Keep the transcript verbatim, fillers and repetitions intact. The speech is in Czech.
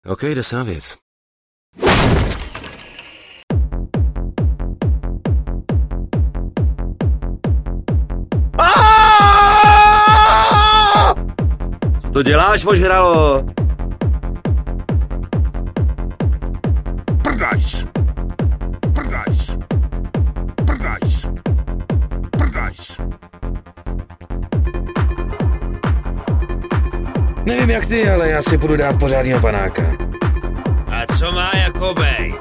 OK, jde se na věc. Co to děláš, vožralo? Prdajs! Prdajs! Prdajs! Prdajs! Nevím jak ty, ale já si budu dát pořádného panáka. A co má jako bejt?